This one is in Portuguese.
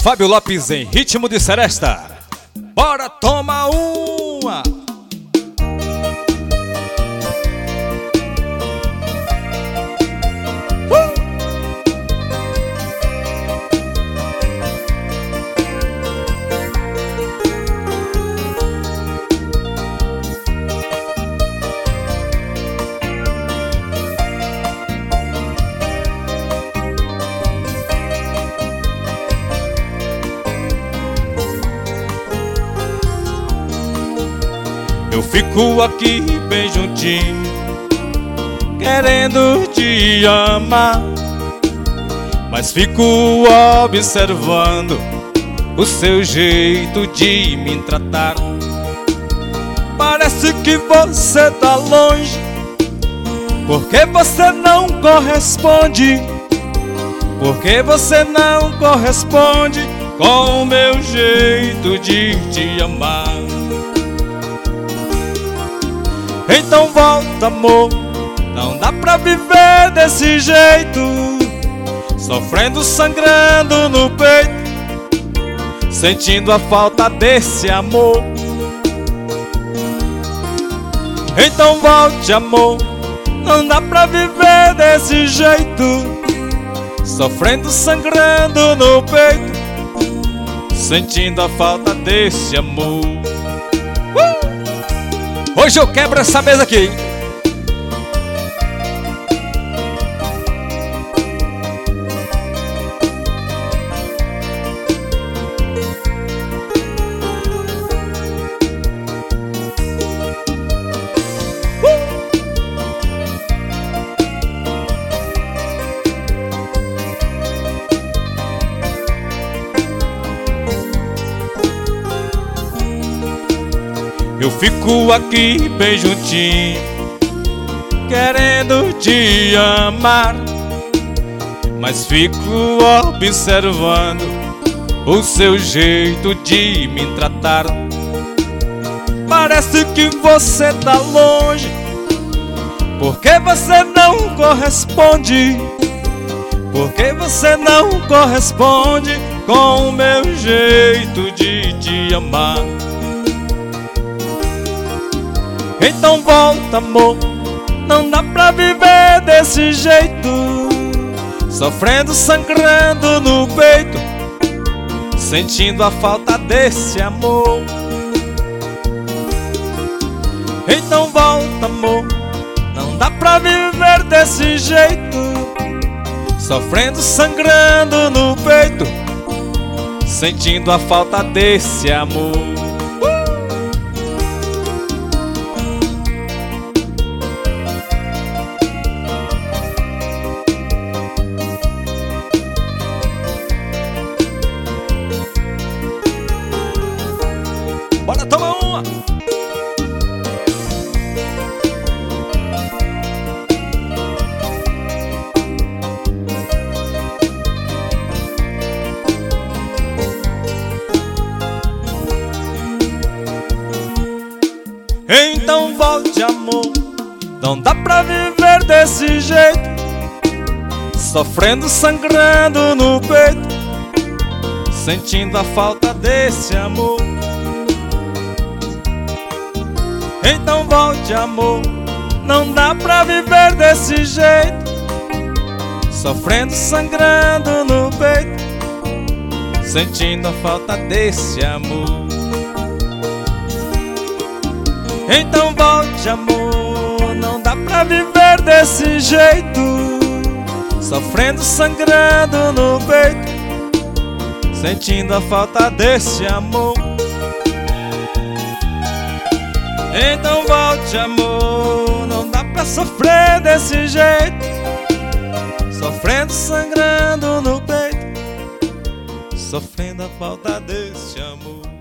Fábio Lopes em ritmo de seresta. Bora tomar uma! Eu fico aqui bem juntinho, querendo te amar, mas fico observando o seu jeito de me tratar. Parece que você tá longe, porque você não corresponde, porque você não corresponde com o meu jeito de te amar. Então volta, amor, não dá pra viver desse jeito, sofrendo, sangrando no peito, sentindo a falta desse amor. Então volte, amor, não dá pra viver desse jeito, sofrendo, sangrando no peito, sentindo a falta desse amor. Hoje eu quebro essa mesa aqui, hein? Eu fico aqui bem juntinho, querendo te amar, mas fico observando o seu jeito de me tratar. Parece que você tá longe, porque você não corresponde, porque você não corresponde com o meu jeito de te amar. Então volta, amor, não dá pra viver desse jeito, sofrendo, sangrando no peito, sentindo a falta desse amor. Então volta, amor, não dá pra viver desse jeito, sofrendo, sangrando no peito, sentindo a falta desse amor. Bora tomar uma! Então volte, amor, não dá pra viver desse jeito, sofrendo, sangrando no peito, sentindo a falta desse amor. Então volte, amor, não dá pra viver desse jeito, sofrendo, sangrando no peito, sentindo a falta desse amor. Então volte, amor, não dá pra viver desse jeito, sofrendo, sangrando no peito, sentindo a falta desse amor. Então volte, amor, não dá pra sofrer desse jeito, sofrendo, sangrando no peito, sofrendo a falta desse amor.